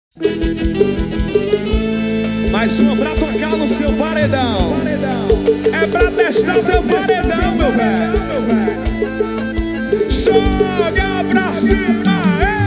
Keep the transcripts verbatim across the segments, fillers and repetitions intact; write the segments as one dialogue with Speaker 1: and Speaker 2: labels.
Speaker 1: Mais uma pra tocar no seu paredão. É pra testar o teu paredão, meu velho. Joga pra cima,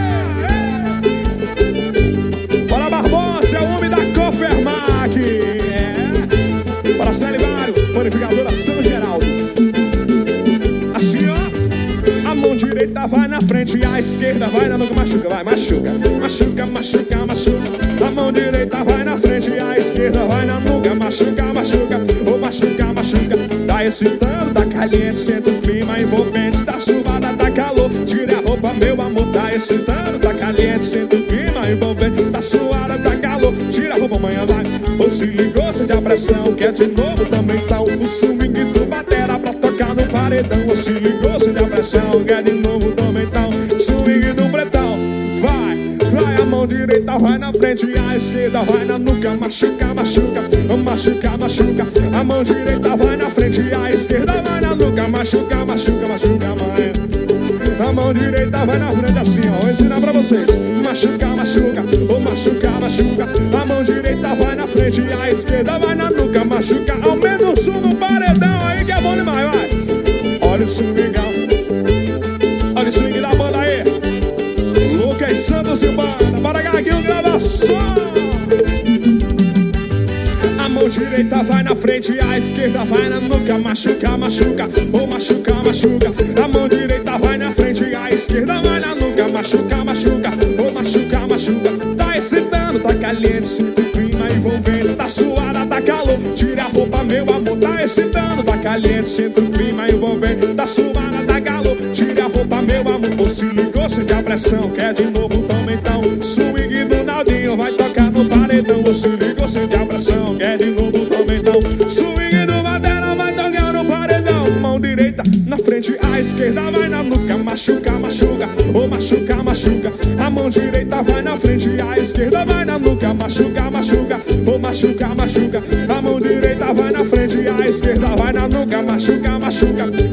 Speaker 1: é. Bora Barbosa, é o homem da Cofermac, é. Bora Celimário, panificadora São Geraldo. Assim, ó. A mão direita vai na frente e a esquerda vai na nuca. Machuca, vai, machuca. Machuca, machuca, machuca. A mão direita vai na frente e a esquerda vai na nuca. Machuca, machuca, ou machuca, machuca. Tá excitando, tá caliente, senta o clima envolvente. Tá suada, tá calor, tira a roupa, meu amor. Tá excitando, tá caliente, senta o clima envolvente. Tá suada, tá calor, tira a roupa, amanhã vai. Ou se ligou, sente a pressão, quer de novo também tá o swing do batera pra tocar no paredão. Ou se ligou, sente a pressão, quer de novo também tá o swing do pretão. Vai, vai, a mão direita vai na frente e a esquerda vai na nuca. Machuca, machuca, machuca, machuca. A mão direita vai na frente e a esquerda vai na nuca. Machuca, machuca, machuca, mãe. A mão direita vai na frente assim, ó, vou ensinar pra vocês. Machuca, machuca, ou machuca, machuca. A mão direita vai na frente e a esquerda vai na nuca. Machuca, aumenta o som no paredão aí que é bom demais, vai. Olha o swingão, olha o swing da banda aí. Lucas Santos e banda, bora Gaguinho, gravação. A mão direita vai na frente e a esquerda vai na nuca. Machuca, machuca, ou machuca, machuca. A mão direita vai na frente e a esquerda vai na nuca. Machuca, machuca, ou machuca, machuca. Tá excitando, tá caliente, sinto o clima envolvendo. Tá suada, tá calor, tira a roupa, meu amor. Tá excitando, tá caliente, sinto o clima envolvendo. Tá suada, tá calor, tira a roupa, meu amor. Ou se ligou, sente a pressão, quer de novo também então. Swing do Naldinho vai tocar no paredão. Ou se ligou, sente a pressão, quer de novo também então. Swing do Madeira vai tocar no paredão. Mão direita na frente, a esquerda vai na nuca. Machuca, machuca, ou machuca, machuca. A mão direita vai na frente e a esquerda vai na nuca. Machuca, machuca, ou machuca, machuca. A mão direita vai na frente e a esquerda vai na nuca. Machuca, machuca.